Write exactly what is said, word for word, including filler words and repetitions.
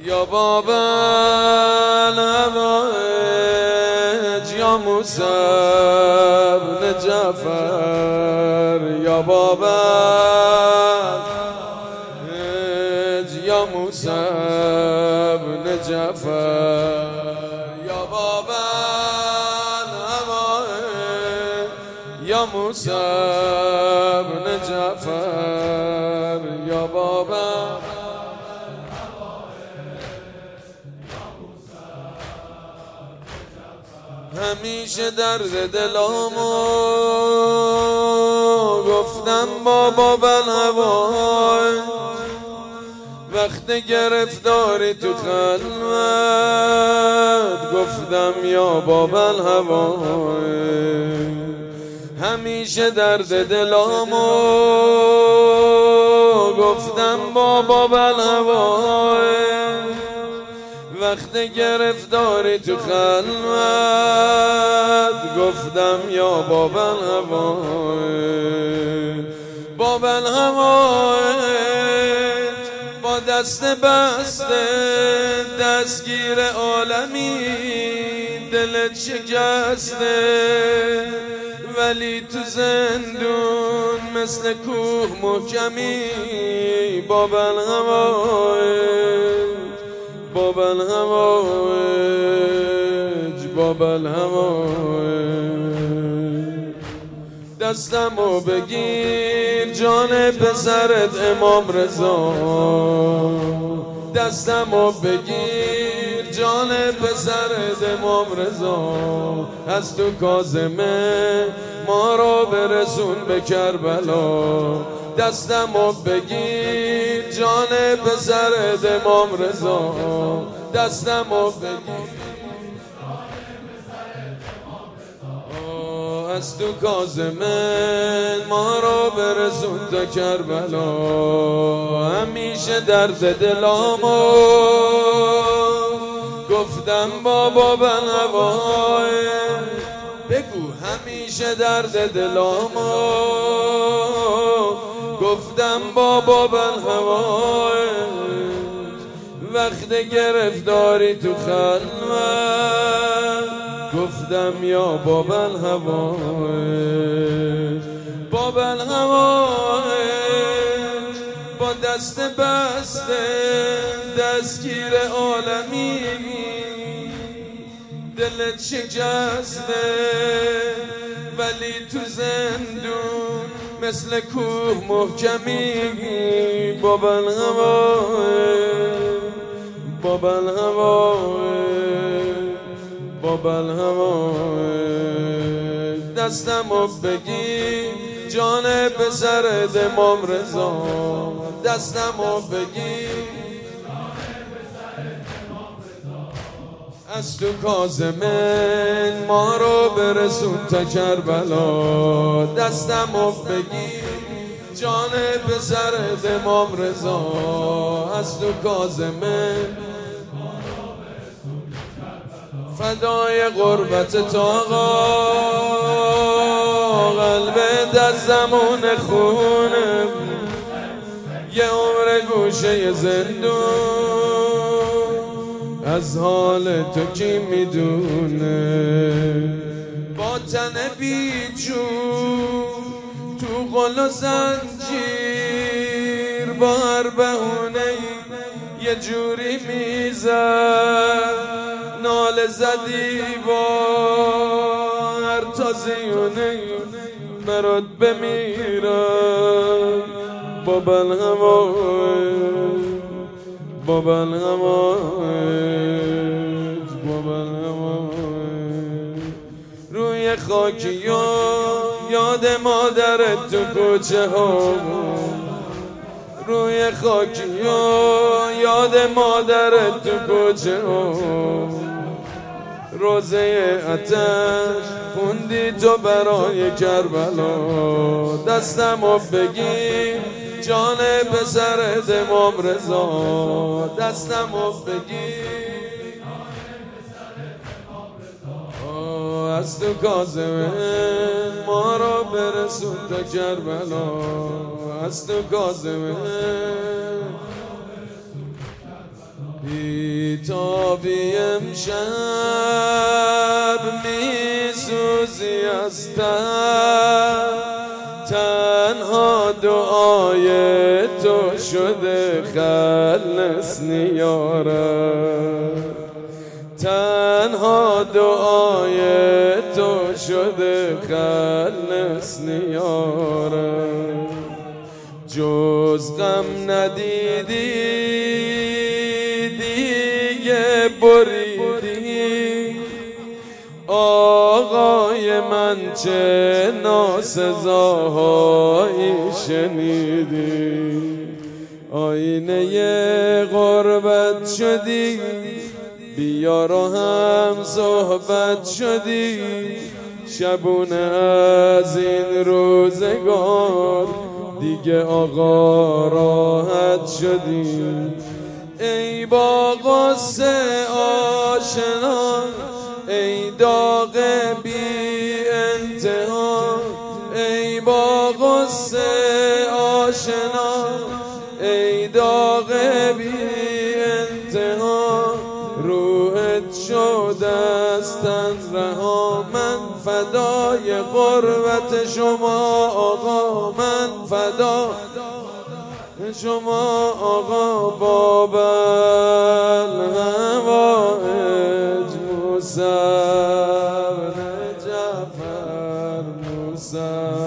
یا باب الهوائج یا موسی بن جعفر یا باب الهوائج یا موسی بن جعفر یا باب الهوائج یا موسی بن جعفر یا باب همیشه درد دلامو گفتم بابا الهوائج وقت گرفتاری تو خلوت گفتم یا بابا الهوائج همیشه درد دلامو گفتم بابا الهوائج وقت گرفتاری تو خلوت گفتم یا باب الهوائج باب الهوائج با دست بسته دستگیر عالمی دلت شکسته ولی تو زندون مثل کوه محکمی باب الهوائج باب الهوائج باب الهوائج دستمو بگیر جان پسرت امام رضا دستمو بگیر جان پسرت امام رضا از تو کاظمه ما رو برسون به کربلا دستمو بگیر جان پسرت امام رضا دستمو بگیر از تو کاظمه ما رو برسون تا کربلا همیشه درد دلامو گفتم بابا الهوائج بگو همیشه درد دلامو گفتم بابا الهوائج وقت گرفتاری تو خلوت گفتم یا بابا الهوائج بابا الهوائج با دست بسته دستگیر عالمی دلت شکسته ولی تو زندون مثل کوه محکمی باب الهوائج باب الهوائج باب الهوائج دستمو بگیر جان پسرت امام رضا دستمو بگیر از تو کاظمه ما رو برسون تا کربلا دستمو بگیر جان پسرت امام رضا از تو کاظمه فدای غربت تا آقا قلبت از زمان خونه یه عمر گوشه زندون از حال تو کی میدونه با تن بیچون تو قل و زنجیر با هر بهونه یه جوری میزد نال زدی با هر تازیونه برات بمیرم باب الهوائج باب الهوائج باب الهوائج روی خاکی یاد مادرت تو کوچه ها روی خاکی یاد مادرت تو کوچه ها روزه آتش خوندی تو برای کربلا دستمو بگیر جان پسرت امام رضا دستمو بگیر از تو کاظمه ما رو برسون تا کربلا از تو کاظمه بیتابی امشب میسوزی از تب، تنها دعای تو شده خلصنی یارب، تنها دعای تو شده خلصنی یارب. جز غم ندیدی دیگه بریدی، آقای من چه ناسزاهایی شنیدی. آینه غربت شدی، بیا رو هم صحبت شدی، شبونه از این روزگار دیگه آقا راحت شدی. ای با غصه آشنا، ای داغ بی انتها، ای با غصه آشنا، ای داغ بی انتها، روحت شد از تن رها. من فدای قربت شما آقا، من فدا شما آقا. باب الهوائج موسی بن جعفر موسی.